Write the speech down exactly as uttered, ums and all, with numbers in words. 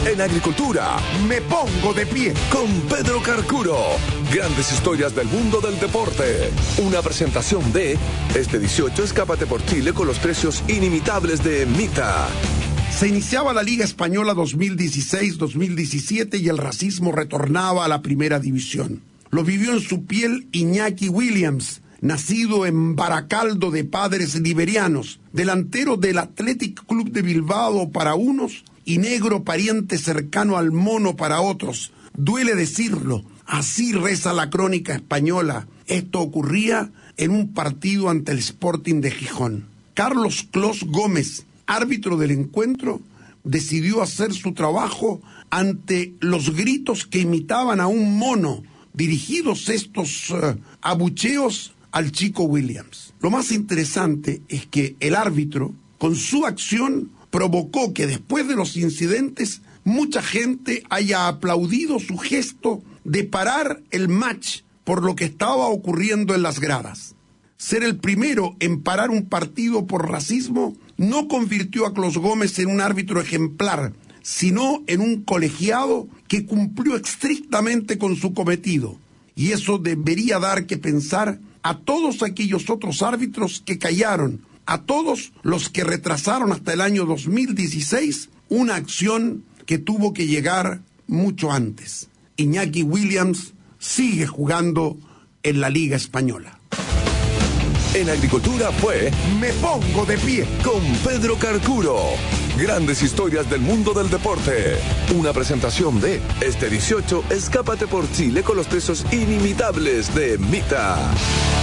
En agricultura, me pongo de pie con Pedro Carcuro. Grandes historias del mundo del deporte. Una presentación de este dieciocho, escápate por Chile con los precios inimitables de Mita. Se iniciaba la Liga Española dos mil dieciséis dos mil diecisiete y el racismo retornaba a la primera división. Lo vivió en su piel Iñaki Williams, nacido en Baracaldo de padres liberianos, delantero del Athletic Club de Bilbao para unos y negro pariente cercano al mono para otros. Duele decirlo, así reza la crónica española. Esto ocurría en un partido ante el Sporting de Gijón. Carlos Clos Gómez, árbitro del encuentro, decidió hacer su trabajo ante los gritos que imitaban a un mono, dirigidos estos uh, abucheos al chico Williams. Lo más interesante es que el árbitro, con su acción, provocó que después de los incidentes mucha gente haya aplaudido su gesto de parar el match por lo que estaba ocurriendo en las gradas. Ser el primero en parar un partido por racismo no convirtió a Clos Gómez en un árbitro ejemplar, sino en un colegiado que cumplió estrictamente con su cometido. Y eso debería dar que pensar a todos aquellos otros árbitros que callaron, a todos los que retrasaron hasta el año dos mil dieciséis una acción que tuvo que llegar mucho antes. Iñaki Williams sigue jugando en la Liga Española. En agricultura fue Me Pongo de Pie con Pedro Carcuro. Grandes historias del mundo del deporte. Una presentación de este dieciocho, escápate por Chile con los precios inimitables de Mita.